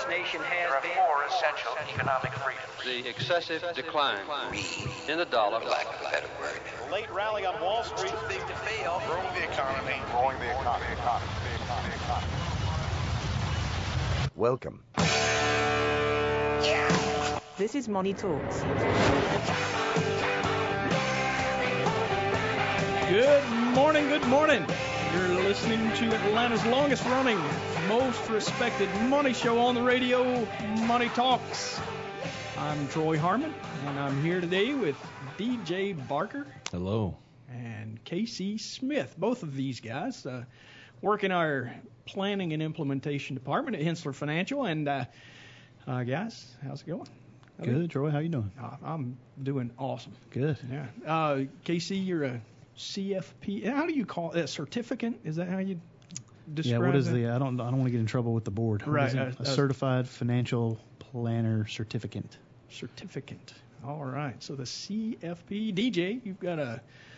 this nation has There are been. 4 essential economic freedoms. The excessive decline in the dollar. For lack of a better word. Late rally on Wall Street. Too big to fail. Growing the economy. Welcome. This is Money Talks. Good morning. You're listening to Atlanta's longest running, most respected money show on the radio, Money Talks. I'm Troy Harmon, and I'm here today with DJ Barker. Hello. And Casey Smith. Both of these guys work in our planning and implementation department at Hensler Financial. And guys, how's it going? Good, Troy. How you doing? I'm doing awesome. Good. Yeah. Casey, you're a CFP. How do you call it? A certificate? Is that how you describe it? Yeah. What is I don't want to get in trouble with the board. Right. A certified financial planner certificate. Certificate. All right. So the CFP. DJ, you've got a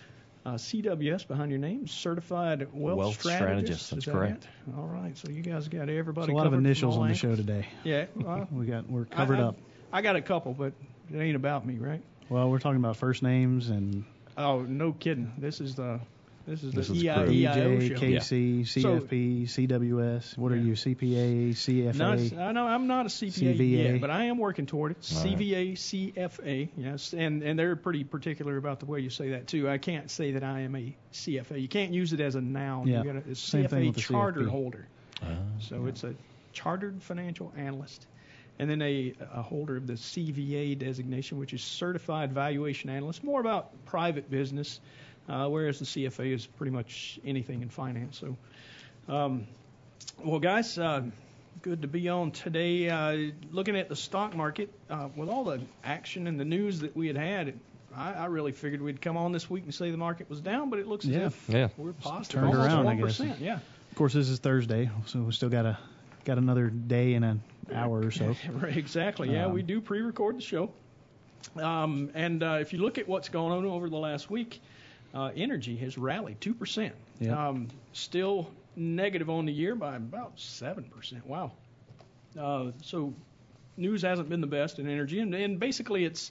CWS behind your name, Certified Wealth Strategist. That's correct. Right? All right. So you guys got everybody. There's a lot of initials on the show today. Yeah. We're covered up. I got a couple, but it ain't about me, right? Well, we're talking about first names and. Oh, no kidding. This is the EIEIO show. KC, CFP, CWS. What are you, CPA, CFA? I'm not a CPA CVA. yet, but I am working toward it. All CVA, CFA, yes, and they're pretty particular about the way you say that too. I can't say that I am a CFA. You can't use it as a noun. Yeah. You got a Same thing CFA with the charter CFP. holder. So it's a chartered financial analyst. And then a holder of the CVA designation, which is Certified Valuation Analyst, more about private business, whereas the CFA is pretty much anything in finance. So, well, guys, good to be on today. Looking at the stock market, with all the action and the news that we had, I really figured we'd come on this week and say the market was down, but it looks as if we're positive. Turned almost around, 1%, I guess. Yeah. Of course, this is Thursday, so we still got another day and an hour or so. Right, exactly. Yeah, we do pre-record the show. And if you look at what's going on over the last week, energy has rallied 2%. Yeah. Still negative on the year by about 7%. Wow. So news hasn't been the best in energy, and basically it's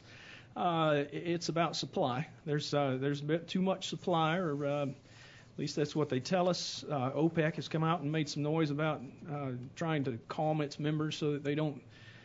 about supply. There's a bit too much supply, or at least that's what they tell us. OPEC has come out and made some noise about trying to calm its members so that they don't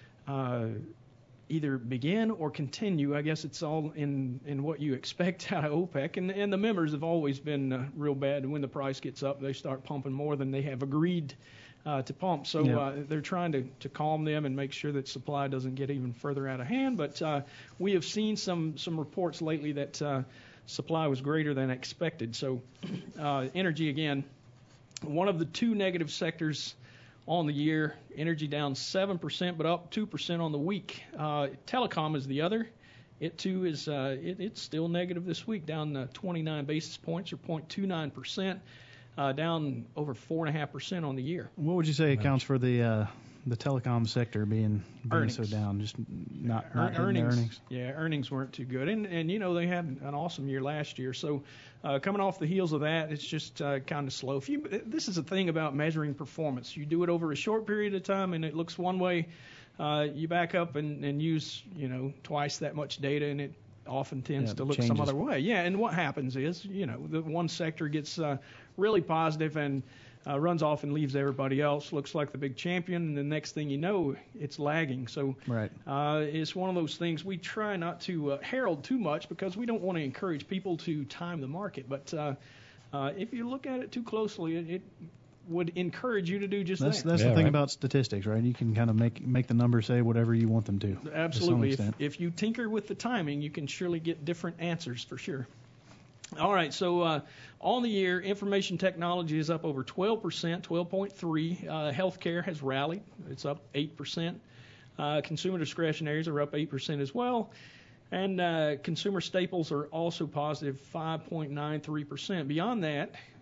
either begin or continue. I guess it's all in what you expect out of OPEC. And the members have always been real bad. When the price gets up, they start pumping more than they have agreed to pump. So they're trying to calm them and make sure that supply doesn't get even further out of hand. But we have seen some reports lately that supply was greater than expected. So energy, again, one of the two negative sectors on the year. Energy down 7%, but up 2% on the week. Telecom is the other. It, too, is it's still negative this week, down 29 basis points or 0.29%, down over 4.5% on the year. What would you say accounts for the telecom sector being so down, just not hitting their earnings? Yeah, earnings weren't too good. And they had an awesome year last year. So coming off the heels of that, it's just kind of slow. This is a thing about measuring performance. You do it over a short period of time, and it looks one way. You back up and use, twice that much data, and it often tends to look changes. some other way. Yeah, and what happens is, the one sector gets really positive and runs off and leaves everybody else, looks like the big champion, and the next thing you know, it's lagging. So right. It's one of those things we try not to herald too much because we don't want to encourage people to time the market. But if you look at it too closely, it would encourage you to do just that. That's the thing about statistics, right? You can kind of make the numbers say whatever you want them to. Absolutely. If you tinker with the timing, you can surely get different answers for sure. All right, so on the year, information technology is up over 12%, 12.3%. Healthcare has rallied. It's up 8%. Consumer discretionaries are up 8% as well. And consumer staples are also positive, 5.93%. Beyond that,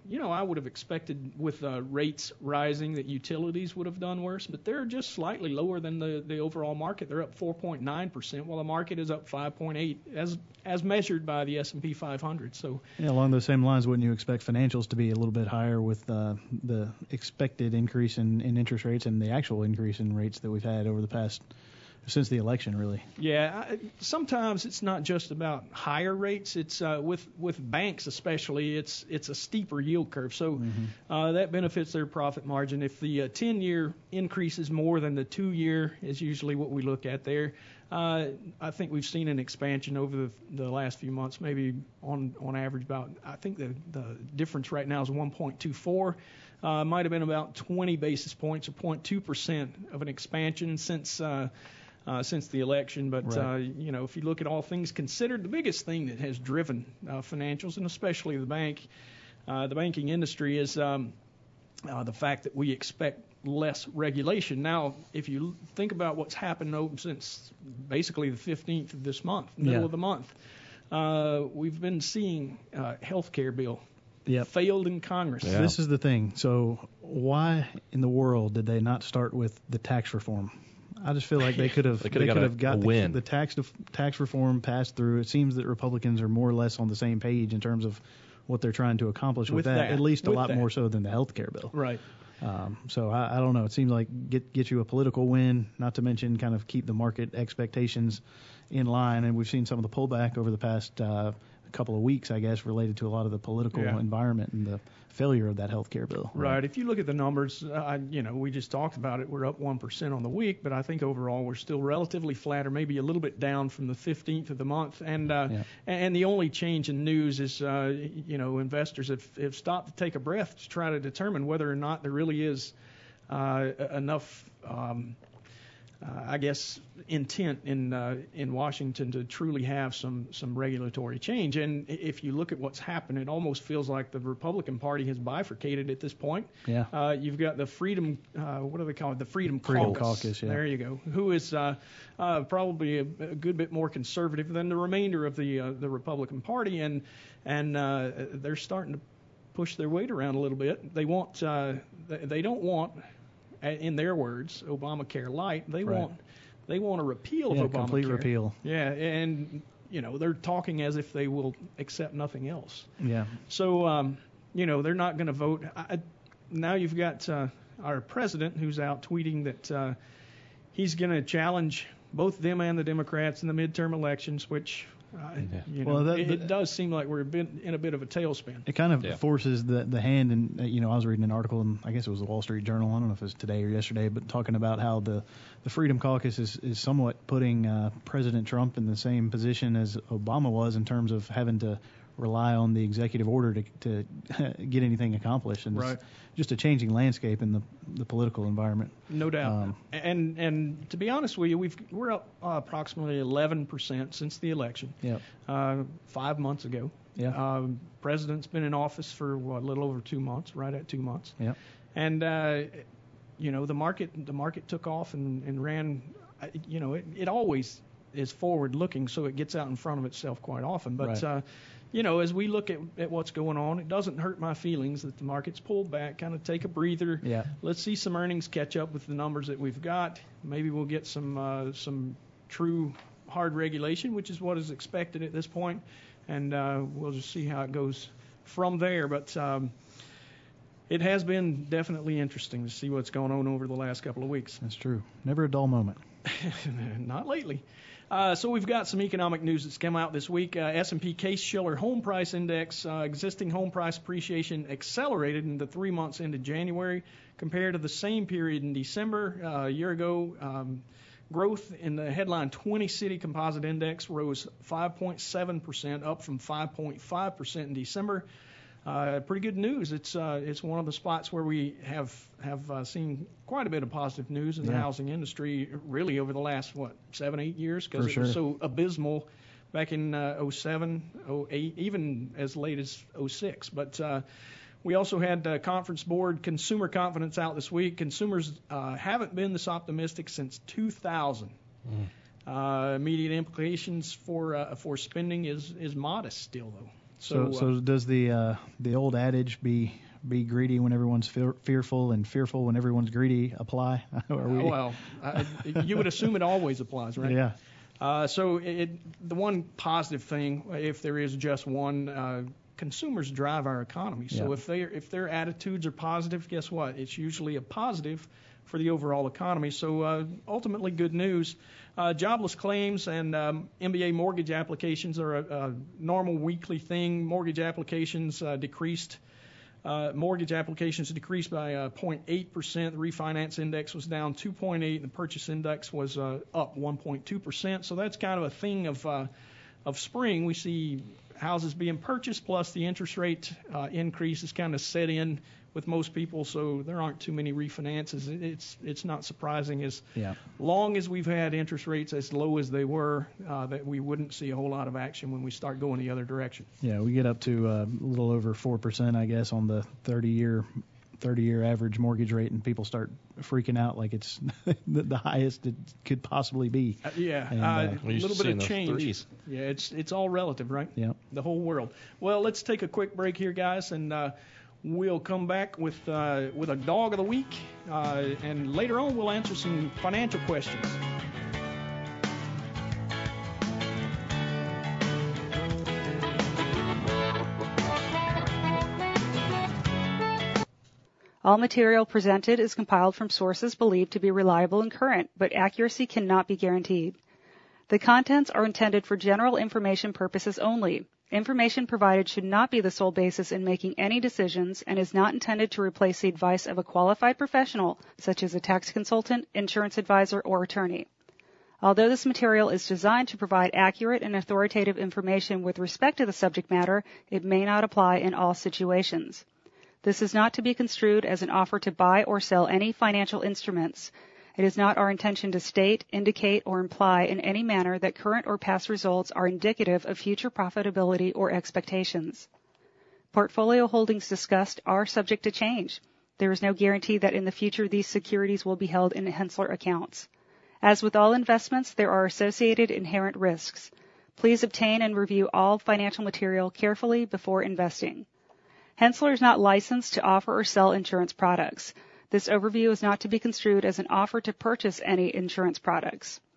I would have expected with rates rising that utilities would have done worse, but they're just slightly lower than the overall market. They're up 4.9%, while the market is up 5.8 as measured by the S&P 500. So yeah, along those same lines, wouldn't you expect financials to be a little bit higher with the expected increase in interest rates and the actual increase in rates that we've had over the past since the election, really? Yeah, sometimes it's not just about higher rates. It's with banks especially, it's a steeper yield curve. So that benefits their profit margin. If the 10-year increases more than the 2-year is usually what we look at there. I think we've seen an expansion over the last few months, maybe on average about, I think the difference right now is 1.24. Might have been about 20 basis points or 0.2% of an expansion since the election. But, right. If you look at all things considered, the biggest thing that has driven financials, and especially the banking industry, is the fact that we expect less regulation. Now, if you think about what's happened since basically the 15th of this month, middle of the month, we've been seeing health care bill failed in Congress. Yeah. This is the thing. So why in the world did they not start with the tax reform? I just feel like they could have got the tax reform passed through. It seems that Republicans are more or less on the same page in terms of what they're trying to accomplish with that, at least a lot more so than the health care bill. Right. So I don't know. It seems like get you a political win, not to mention kind of keep the market expectations in line. And we've seen some of the pullback over the past couple of weeks, I guess, related to a lot of the political environment and the failure of that health care bill. Right. If you look at the numbers, we just talked about it. We're up 1% on the week, but I think overall we're still relatively flat or maybe a little bit down from the 15th of the month. And the only change in news is, investors have stopped to take a breath to try to determine whether or not there really is enough intent in Washington to truly have some regulatory change. And if you look at what's happened, it almost feels like the Republican Party has bifurcated at this point. Yeah. You've got the Freedom, what do they call it? The Freedom Caucus. Yeah. There you go. Who is probably a good bit more conservative than the remainder of the Republican Party, and they're starting to push their weight around a little bit. They don't want, in their words, Obamacare light. They want a repeal of Obamacare. Complete repeal. Yeah, and they're talking as if they will accept nothing else. Yeah. So they're not going to vote. Now you've got our president who's out tweeting that he's going to challenge both them and the Democrats in the midterm elections, which it does seem like we're in a bit of a tailspin. It kind of forces the hand, and I was reading an article, and I guess it was the Wall Street Journal, I don't know if it was today or yesterday, but talking about how the Freedom Caucus is somewhat putting President Trump in the same position as Obama was in terms of having to rely on the executive order to get anything accomplished, and it's just a changing landscape in the political environment. No doubt. And to be honest with you, we're up approximately 11% since the election. Yeah. 5 months ago. Yeah. President's been in office for a little over 2 months, right at 2 months. Yeah. And the market took off and ran. It always is forward looking, so it gets out in front of itself quite often. But as we look at what's going on, it doesn't hurt my feelings that the market's pulled back, kind of take a breather. Yeah. Let's see some earnings catch up with the numbers that we've got. Maybe we'll get some true hard regulation, which is what is expected at this point, and we'll just see how it goes from there. But it has been definitely interesting to see what's going on over the last couple of weeks. That's true. Never a dull moment. Not lately. So we've got some economic news that's come out this week. S&P Case-Shiller Home Price Index, existing home price appreciation accelerated in the 3 months ended January compared to the same period in December. A year ago, growth in the headline 20-city composite index rose 5.7%, up from 5.5% in December. Pretty good news. It's one of the spots where we have seen quite a bit of positive news in the housing industry, really over the last 7-8 years, because it was so abysmal back in 07, 08, even as late as 06. But we also had Conference Board consumer confidence out this week. Consumers haven't been this optimistic since 2000. Immediate implications for spending is modest still, though. So does the old adage be be greedy when everyone's fearful and fearful when everyone's greedy apply? You would assume it always applies, right? Yeah. So the one positive thing, if there is just one, consumers drive our economy. So if their attitudes are positive, guess what? It's usually a positive for the overall economy. So ultimately, good news. Jobless claims and MBA mortgage applications are a normal weekly thing. Mortgage applications decreased. Mortgage applications decreased by 0.8%. The refinance index was down 2.8%. And the purchase index was up 1.2%. So that's kind of a thing of spring. We see houses being purchased, plus the interest rate increase is kind of set in with most people, so there aren't too many refinances. It's not surprising as long as we've had interest rates as low as they were, that we wouldn't see a whole lot of action when we start going the other direction. Yeah, we get up to a little over 4%, I guess, on the 30-year average mortgage rate, and people start freaking out like it's the highest it could possibly be. A little bit of change. Threes. Yeah, it's all relative, right? Yeah. The whole world. Well, let's take a quick break here, guys, and we'll come back with a dog of the week, and later on we'll answer some financial questions. All material presented is compiled from sources believed to be reliable and current, but accuracy cannot be guaranteed. The contents are intended for general information purposes only. Information provided should not be the sole basis in making any decisions and is not intended to replace the advice of a qualified professional, such as a tax consultant, insurance advisor, or attorney. Although this material is designed to provide accurate and authoritative information with respect to the subject matter, it may not apply in all situations. This is not to be construed as an offer to buy or sell any financial instruments. It is not our intention to state, indicate, or imply in any manner that current or past results are indicative of future profitability or expectations. Portfolio holdings discussed are subject to change. There is no guarantee that in the future these securities will be held in Henssler accounts. As with all investments, there are associated inherent risks. Please obtain and review all financial material carefully before investing. Henssler is not licensed to offer or sell insurance products. This overview is not to be construed as an offer to purchase any insurance products.